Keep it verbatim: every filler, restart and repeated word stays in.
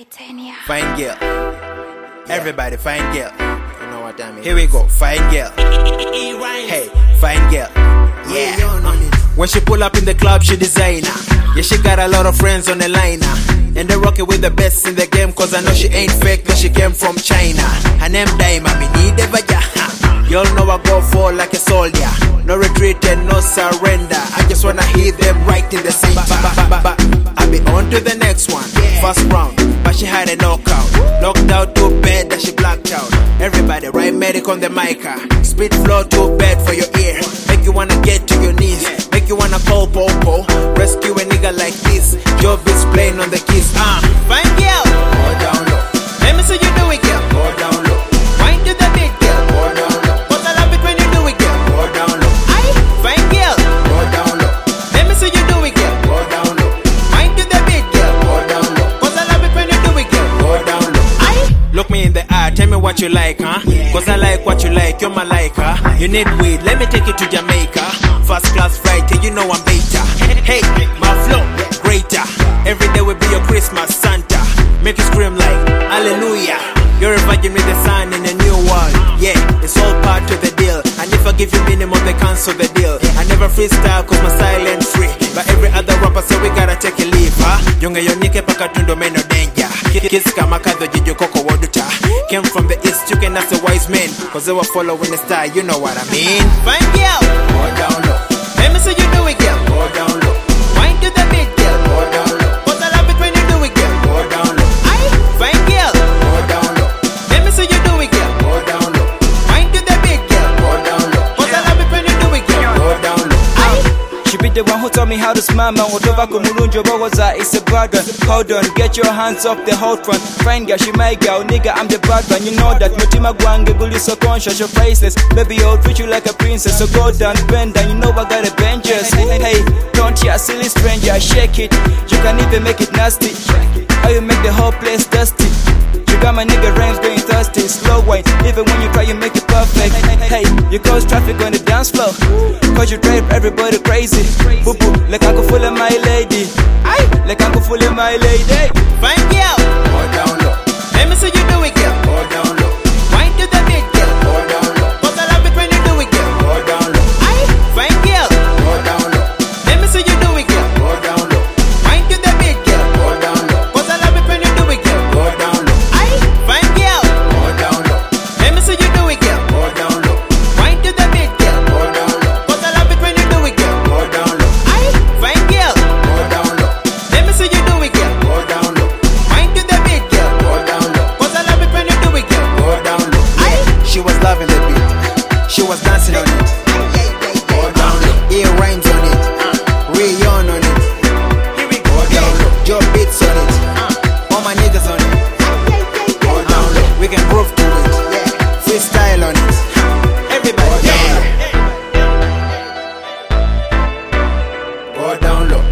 Titania. Fine girl. Everybody, fine girl. You know what I mean? Here we go, fine girl. Hey, fine girl. Yeah. When she pull up in the club, she designer. Yeah, she got a lot of friends on the liner. And they rockin' with the best in the game, cause I know she ain't fake, cause she came from China. Her name Daima, me need ever ya. Y'all know I go for like a soldier. No retreat and no surrender. I just wanna hit them right in the center. I'll be on to the next one. First round, but she had a knockout. Knocked out too bad that she blacked out. Everybody, right medic on the mic. Speed flow too bad for your ear. Make you wanna get to your knees. Make you wanna call Popo. Rescue a nigga like this. Job is playing on the keys. Ah, uh, fine girl. Go down low. Let me see you do it, girl. Go down low. Wind to the beat, girl. Go down low. Cause I love it when you do it, girl. Go down low. Aye, fine girl. Go down low. Let me see you do it, girl. Go down low. Wind to the beat, girl. Go down low. Cause I love it when you do it, girl. Go down low. Aye. Look me in the eye, tell me what you like, huh? Cause I like what you like, you're my liker. You need weed, let me take you to Jamaica. First class flight, you know I'm beta. Hey, my flow, greater. Every day will be your Christmas Santa. Make you scream like, hallelujah. You're a virgin with the sun in a new world. Yeah, it's all part of the deal. And if I give you minimum, they cancel the deal. I never freestyle cause my silent free. But every other rapper say we gotta take a leave, huh? Yunga yonike pakatundo meno danger. Kiss kama kadho jijo koko waduta. Came from the east, you can ask the wise men. Cause they were following the style, you know what I mean. Fine girl. Go down low. Let me see you do it, girl. Go down low. Wind to the beat, girl. Go down low. Cause I love it when you do it, girl. Go down low. Aye, fine girl. Go down low. Let me see you do it, girl. Go down low. Wind to the beat, girl. Go down low. Cause I love it when you do it, girl. Go down low. Aye. She be the one who taught me how to smile, man. Whatever kumulunjo bawaza, it's a bad one. Hold on, get your hands off the whole front. Fine girl, she my girl, nigga, I'm the bad one. You know that mutima gwange, bully so conscious, you're priceless. Baby, I'll treat you like a princess. So go down, bend down, you know I got a benches. Hey, don't you a silly stranger, shake it. You can even make it nasty. How you make the whole place dusty. You got my nigga rhymes going thirsty. Slow wine, even when you try, you make it perfect. Hey, you cause traffic on the dance floor. Cause you drive everybody crazy. Boo boo, like I could fool my lady. Aye, like I could fool my lady. Fine girl. Go down low. Let me see you do it, girl. Go down low. Wind to the beat, girl. Go down low. Cause I love it when you do it, girl. Go down low. Aye, fine girl. Go down low. Let me see you do it, girl. Go down low. Wind to the beat, girl. Go down low. Cause I love it when you do it, girl. Go down low. Aye, fine girl. Go down low. Let me see you do it, girl. Go down low. Wind to the beat, girl. Go down low. Cause I love it when you do it, girl. Go down low. Aye, fine girl. Go down low. Let me see you do it, girl. Go down low. Wind to the beat, girl. Go down low. Cause I love it when you do it, girl. Go down low. Aye, She was loving the beat. She was dancing on it. Go down low. Ear rhymes on it. Rayon on it. Here we go down low. Joe beats on it. All my niggas on it. Go down low. We can groove to it. Freestyle on it. Everybody. Go down low. Go down low.